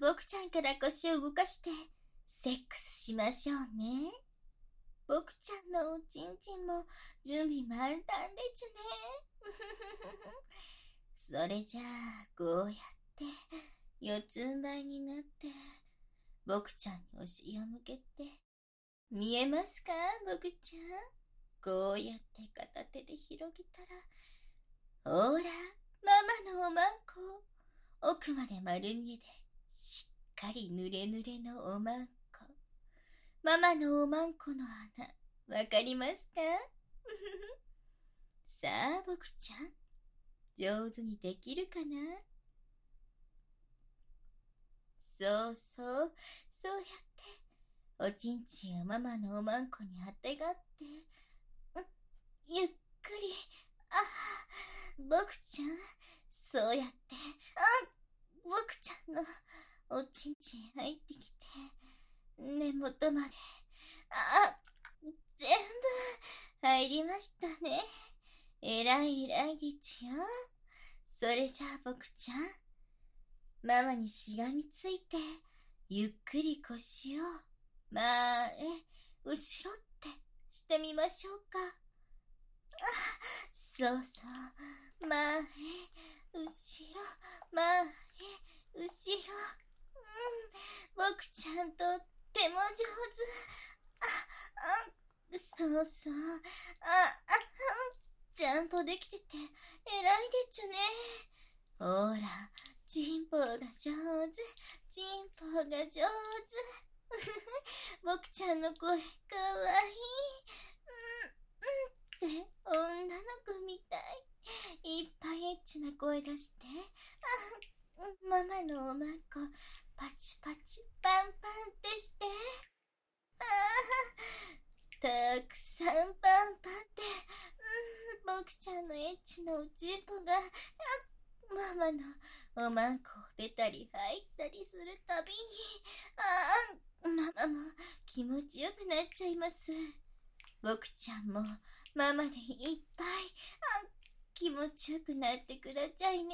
僕ちゃんから腰を動かして、セックスしましょうね。僕ちゃんのおちんちんも準備満タンでちゅね。それじゃあ、こうやって、四つん這いになって、僕ちゃんにお尻を向けて、見えますか、僕ちゃん。こうやって片手で広げたら、ほら、ママのおまんこ、奥まで丸見えで、しっかり濡れ濡れのおまんこ。ママのおまんこの穴、わかりますか？さあ、僕ちゃん、上手にできるかな？そうそう、そうやって、おちんちんをママのおまんこにあてがって、ゆっくり、僕ちゃん、そうやって、僕ちゃんのおちんちん入ってきて、根元まで、全部入りましたね。えらいでちよ。それじゃあ僕ちゃん、ママにしがみついて、ゆっくり腰を前、後ろってしてみましょうか。そうそう、前、後ろ、前、後ろ。僕ちゃんとっても上手。そうそう、ちゃんとできてて偉いでちゅね。ほら、チンポが上手、チンポが上手。僕ちゃんの声かわいい。って女の子みたい。いっぱいエッチな声出して。ママのおまんこ、パチパチ、パンパンってして。たくさんパンパンって。僕ちゃんのエッチなおちんぽが、ママのおまんこを出たり入ったりするたびに、ママも気持ちよくなっちゃいます。僕ちゃんもママでいっぱい、気持ちよくなってくだちゃいね。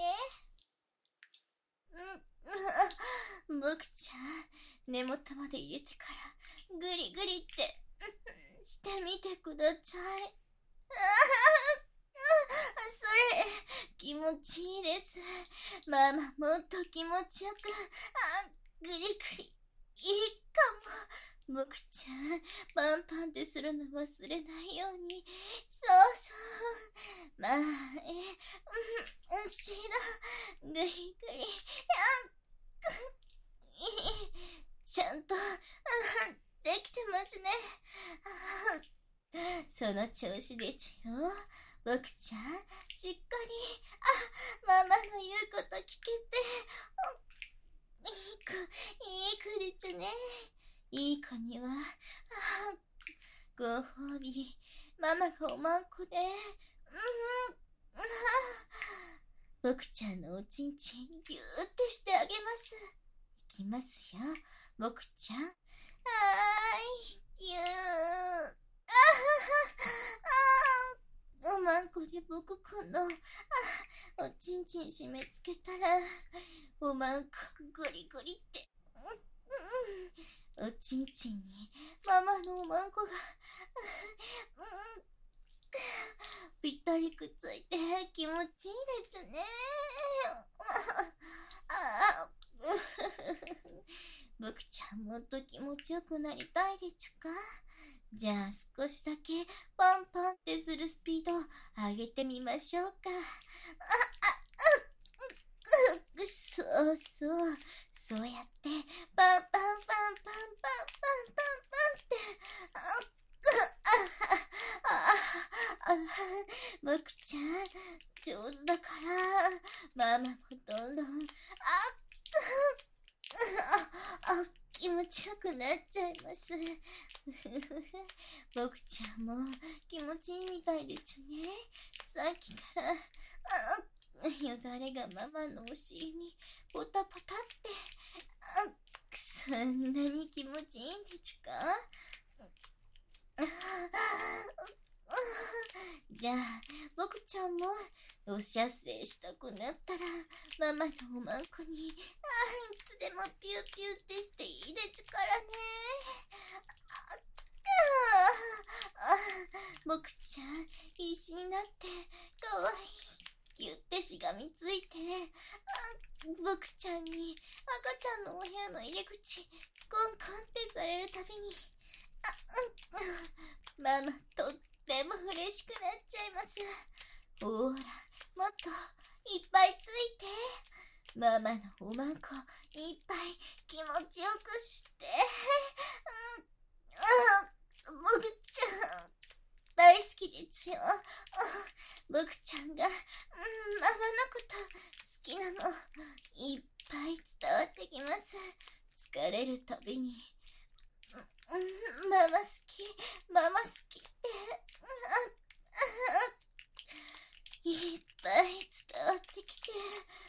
僕ちゃん、根元まで入れてからグリグリってしてみてください。それ、気持ちいいです。ママ、もっと気持ちよく、グリグリ、いいかも。僕ちゃん、パンパンってするの忘れないように。そうそう。前、後ろ、グリグリ、ちゃんと、できてますね。その調子でちゅよ。僕ちゃん、しっかり、ママの言うこと聞けて、いい子でちゅね。いい子には、ご褒美、ママがおまんこで、僕ちゃんのおちんちん、ぎゅーってしてあげます。いきますよ、僕ちゃん。ぎゅー。おまんこで僕この、おちんちん締め付けたら、おまんこゴリゴリって、おちんちんにママのおまんこが、ぴったりくっついて気持ちいいですね。僕ちゃんもっと気持ちよくなりたいでちゅか？じゃあ少しだけパンパンってするスピード上げてみましょうか。そうそう、そうやってパンパンパンパンパンパンパンパンって僕ちゃん上手だからママもどんどん気持ちよくなっちゃいます。僕ちゃんも気持ちいいみたいでちゅね。さっきからよだれがママのお尻にポタポタって、そんなに気持ちいいんでちゅか？じゃあ僕ちゃんもおしゃせしたくなったら、ママのおまんこに、いつでもピューピューってしていいでちからね。僕ちゃん、必死になって、かわいい。ぎゅってしがみついて、僕ちゃんに赤ちゃんのお部屋の入り口、コンコンってされるたびに、ママ、とっても嬉しくなっちゃいます。ほら、もっといっぱいついて。ママのおまんこいっぱい気持ちよくして。僕ちゃん、大好きでちゅよ。僕ちゃんが、ママのこと好きなの、いっぱい伝わってきます。疲れるたびに、ママ好き、ママ好きって、いっぱい伝わってきて、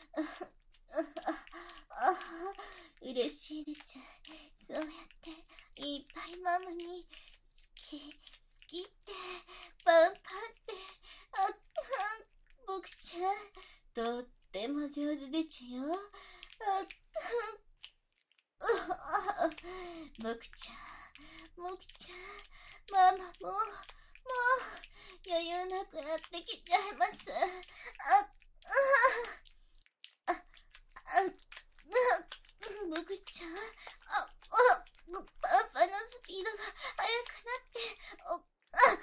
嬉しいでちゅ。そうやっていっぱいママに好きってパンパンって僕ちゃんとっても上手でちゅよ。僕ちゃん、ママもう余裕なくなってきちゃいます。僕ちゃん、パパのスピードが速くなって、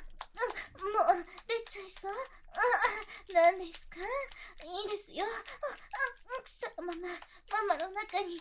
もう出ちゃいそう。何ですか？いいですよ。そのままママの中にビューって、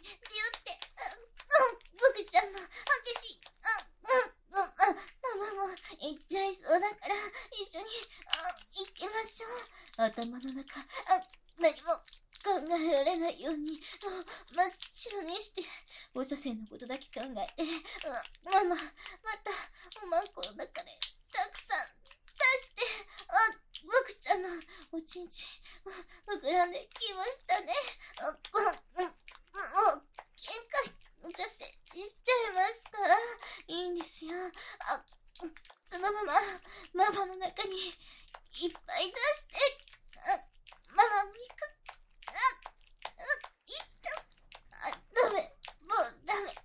僕ちゃんの激しい、ママも行っちゃいそうだから一緒に行きましょう。頭の中、何も考えられないように真っ白にして、放射線のことだけ考えて、ママ、またおまんこの中でたくさん出して、僕ちゃんのおちんちん膨らんできましたね。もう限界女性しちゃいますか？いいんですよ。そのままママの中にいっぱい出して、ママも行く。ダメ、もうダメ。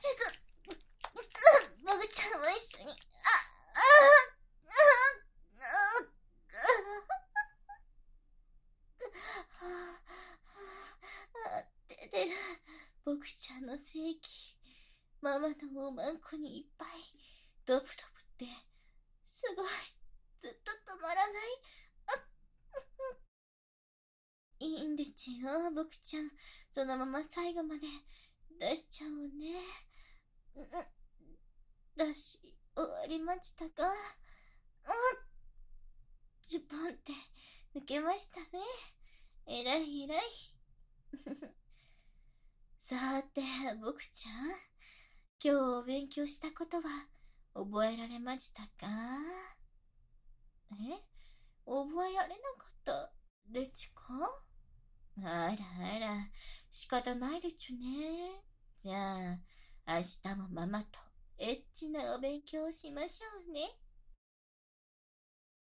僕ちゃんも一緒に。出る。僕ちゃんの精液、ママのおまんこにいっぱいドプドプって、すごい、ずっと止まらない。いいんでちゅよ、僕ちゃん。そのまま最後まで出しちゃおうね。出し終わりましたか？10本って抜けましたね。えらいえらい。さて、僕ちゃん。今日お勉強したことは覚えられましたか？覚えられなかったでちか？あら、仕方ないでちゅね。じゃあ、明日もママとエッチなお勉強をしましょうね。